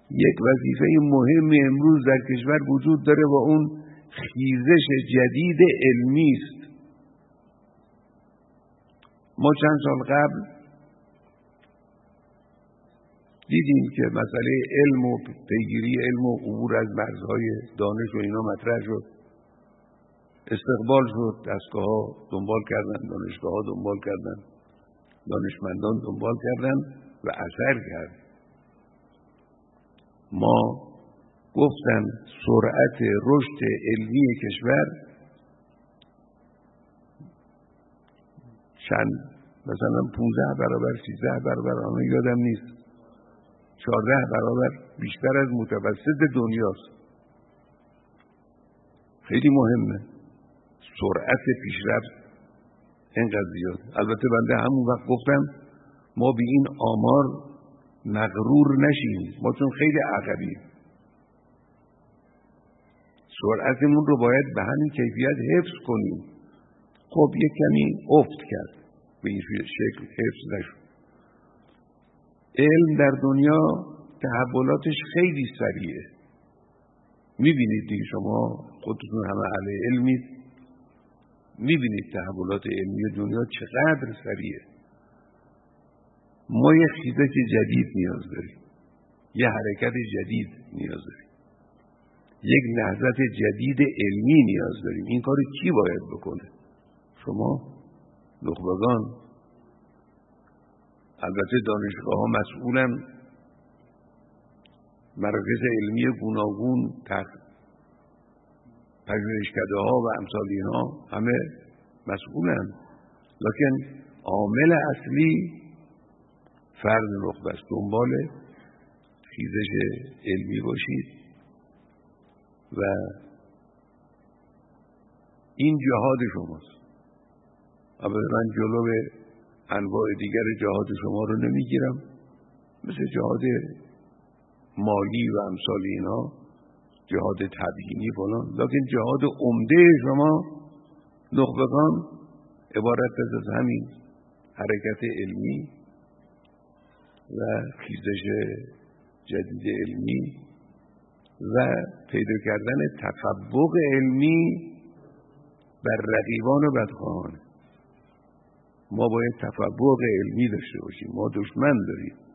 یک وظیفه مهم امروز در کشور وجود داره و اون خیزش جدید علمی است. ما چند سال قبل دیدیم که مسئله علم و پیگیری علم و عبور از مرزهای دانش و اینا مطرح شد، استقبال شد، دستگاه‌ها دنبال کردن، دانشگاه‌ها دنبال کردن، دانشمندان دنبال کردن و اثر کرد. ما گفتن سرعت رشد علمی کشور چند مثلا 15 برابر 13 برابر آن یادم نیست 14 برابر بیشتر از متوسط دنیاست. خیلی مهمه سرعت پیشرفت اینقدر زیاد. البته بنده همون وقت گفتم ما به این آمار مغرور نشیم، ما چون خیلی عقبیم سرعتمون رو باید به همین کیفیت حفظ کنیم. خب یک کمی افت کرد، به این شکل حفظ نشد. علم در دنیا تحولاتش خیلی سریعه، میبینید دیگه، شما خودتون همه اهل علمید، میبینید تحولات علمی دنیا چقدر سریعه. ما یک خیزش جدید نیاز داریم، یه حرکت جدید نیاز داریم، یک نهضت جدید علمی نیاز داریم. این کار کی باید بکنه؟ شما نخبگان. البته دانشگاه ها مسئولن، مراکز علمی گوناگون، پژوهشکده ها و امثال اینها همه مسئولن، لکن عامل اصلی فرد نخبه است. دنبال خیزش علمی باشید و این جهاد شماست. البته من جلو انواع دیگر جهاد شما رو نمیگیرم، مثل جهاد مالی و امثال اینا، جهاد تبیینی فلان، لکن جهاد عمده شما نخبگان عبارت از همین حرکت علمی و خیزش جدید علمی و پیدا کردن تفوق علمی بر رقیبان و بدخواهان. ما باید تفوق علمی داشته باشیم، ما دشمن داریم.